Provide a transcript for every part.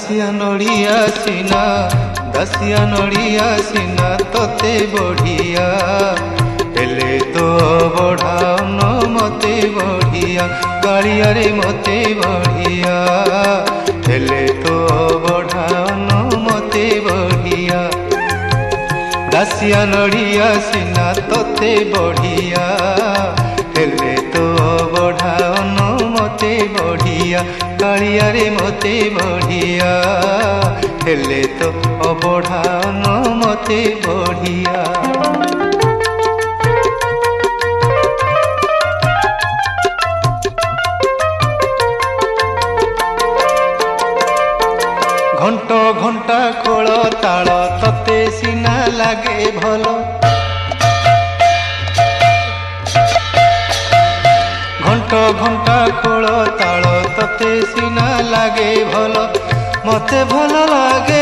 दासिया नड़िया सीना दासिया नड़िया सीना तोते बढ़िया हेले तो बढ़ाउन मते बढ़िया कालिया रे मते बढ़िया हेले तो बढ़ाउन मते बढ़िया दासिया नड़िया सीना तोते बढ़िया हेले तो बढ़ाउन मते बढ़िया कालिया रे मते बढ़िया हेले तो बढ़ाउन मते बढ़िया। घंट घंटा खोल ताल तते सीना लागे भल घंट घंटा खोल ताल तते सीना लागे भल मते भल लागे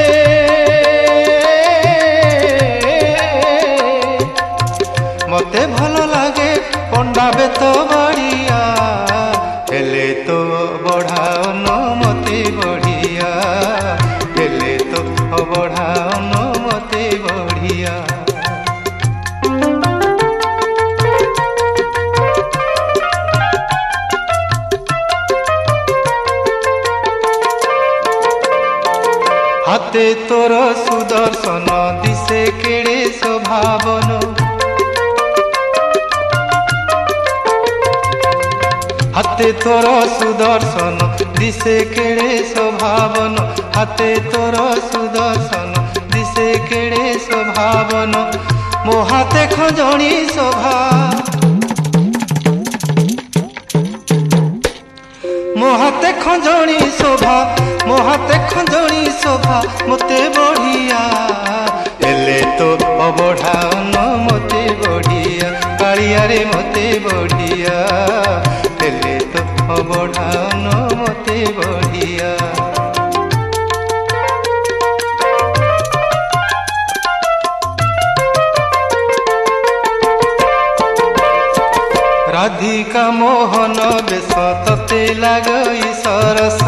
मते भल लागे पंडा बेत बढ़िया हेले तो बढ़ाउन मते बढ़िया हेले तो बढ़ाउन मते बढ़िया। हाथे तोर सुदर्शन दिसे केड़े स्वभावन हाथे तोर सुदर्शन दिसे केड़े स्वभावन हाथे तोर सुदर्शन दिसे केड़े स्वभावन मो हाथे खंजणी शोभा मो हाथे खंजणी शोभा मो हाथे खंजणी शोभा मते बढ़िया हेले तो बढ़ाउन मते बढ़िया कालिया रे मते बढ़िया हेले तो बढ़ाउन मते बढ़िया। राधिका मोहन बेश तते लागई सरस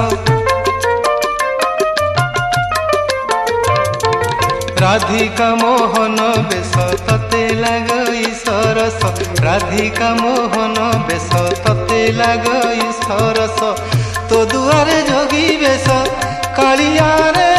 राधिका मोहन बेश तते लागई सरस राधिका मोहन बेश तते लागई सरस तो दुआरे जोगी बेश कालिया रे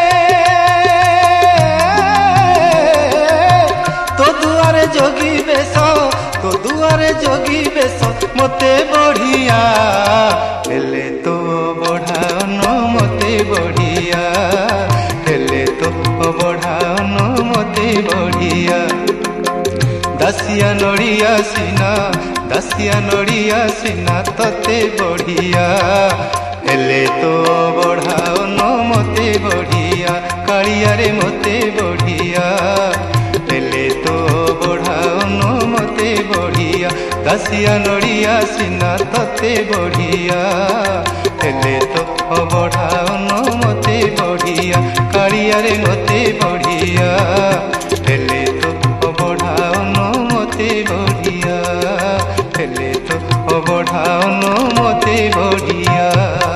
तो दुआरे जोगी बेश तो दुआरे जोगी बेश मते बढ़िया हेले तो बढ़ाउन मते बढ़िया हेले तो बढ़ाउन मते बढ़िया। दासिया नड़िया सीना तते बढ़िया हेले तो बढ़ाउन मते बढ़िया कालिया रे मते बढ़िया हेले तो बढ़ाउन मते बढ़िया। दासिया नड़िया सीना तते बढ़िया हेले तो बढ़ाउन मते बढ़िया कालिया रे मते बढ़िया हेले तो बढ़ाउन मते बढ़िया हेले तो बढ़ाउन मते बढ़िया।